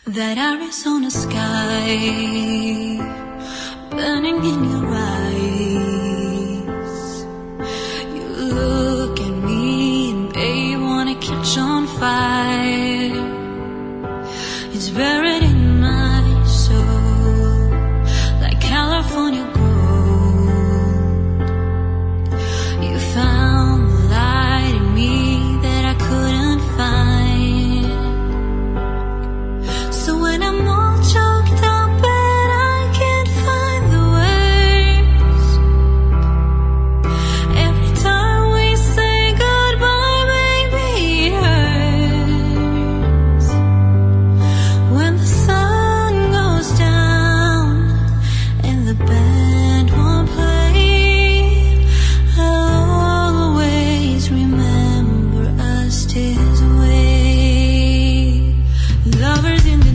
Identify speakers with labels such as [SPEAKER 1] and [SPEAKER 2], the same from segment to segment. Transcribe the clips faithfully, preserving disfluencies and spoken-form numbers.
[SPEAKER 1] That Arizona sky burning in your eyes. You look at me and babe wanna catch on fire. It's buried in my soul like California gold. You found the light in me that I couldn't find. So when I'm all choked up and I can't find the words, every time we say goodbye, baby, it hurts. When the sun goes down and the band won't play, I'll always remember us this way. Lovers in the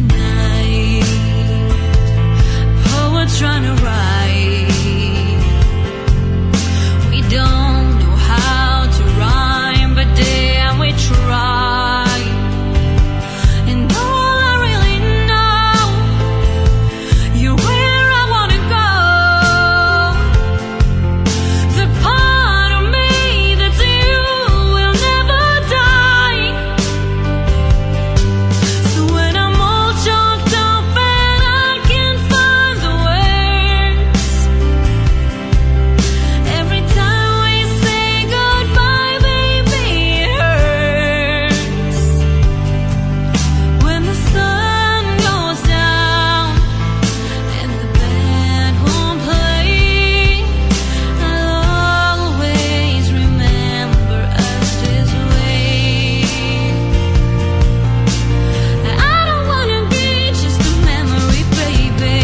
[SPEAKER 1] trying to write. We don't know how to rhyme, but damn, we try. And all I really know, you're where I wanna go. The part of me that's you will never die. So when I'm all choked up and I can't find the every time we say goodbye, baby, it hurts. When the sun goes down and the band won't play, I'll always remember us this way. I don't wanna be just a memory, baby.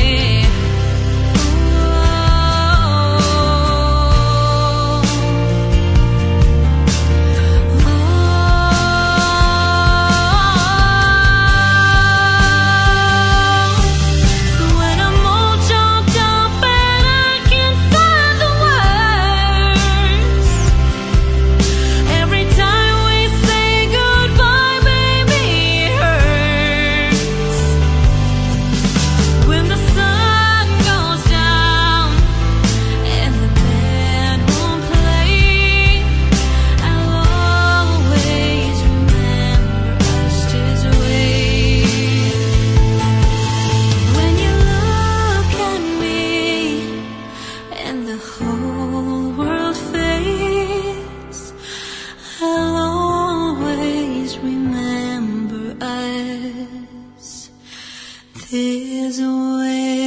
[SPEAKER 1] The whole world fades, I'll always remember us this way.